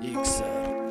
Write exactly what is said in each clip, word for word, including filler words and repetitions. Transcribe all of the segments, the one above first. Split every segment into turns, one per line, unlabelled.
Иксер.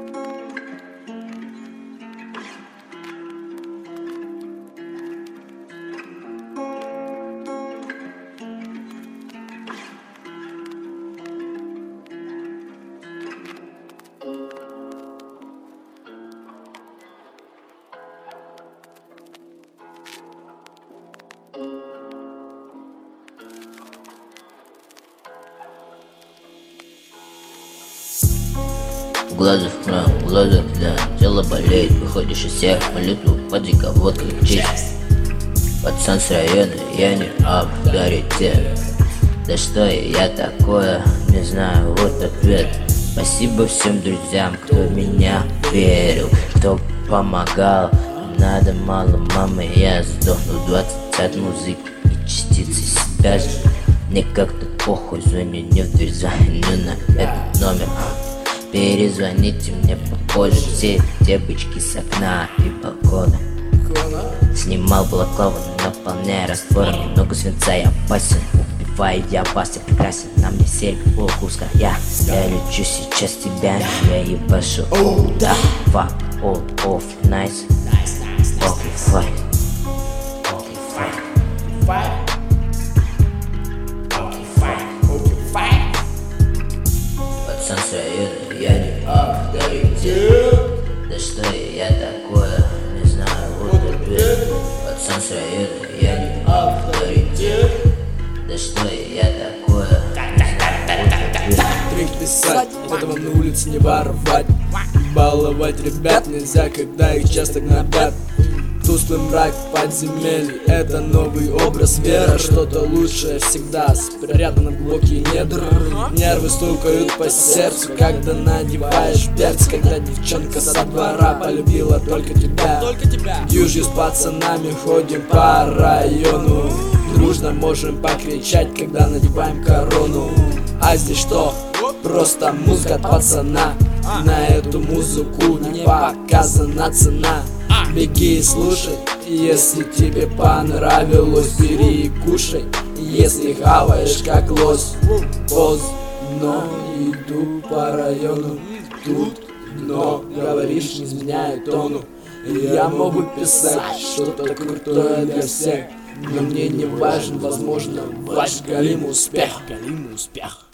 Глаза в кран, глаза, да, тело болеет, выходишь из всех, молитву, подвига, водка, честь. Пацан с района, я не авторитет. Да что я такое, не знаю, вот ответ. Спасибо всем друзьям, кто в меня верил, кто помогал. Надо мало, мамы, я сдохну двадцать от музыки и частицы себя же. Мне как-то похуй, звоню не в дверь, звоню на этот номер. Перезвоните мне попозже, все те бычки с окна и балкона. Снимал балаклаву, наполняя раствором, немного свинца, я опасен. Убиваю я вас, я прекрасен, на мне серия полукуска. Я, я лечу сейчас тебя, я ебашу. Да, fuck, all off, nice. Okay, fine. Okay, fine. Пацан с района, я не авторитет. Да что я такое, не знаю, вот ответ. Пацан с района, я не авторитет. Да что я такое, не знаю, вот ответ.
Трек писать, этого на улице не воровать. Баловать ребят нельзя, когда их часто гнобят. Тусклый мрак подземелий, это новый образ вера. Что-то лучшее всегда спрятано в глубокие недра. Нервы стукают по сердцу, когда надеваешь перц. Когда девчонка со двора полюбила только тебя. Южью с пацанами ходим по району. Дружно можем покричать, когда надеваем корону. А здесь что? Просто музыка от пацана. На эту музыку не показана цена. Беги и слушай, если тебе понравилось, бери и кушай. Если хаваешь как лось, поздно иду по району. Тут дно, говоришь, не изменяет тону. Я могу писать что-то крутое для всех, но мне не важен, возможно, ваш галимый успех. Галимый успех.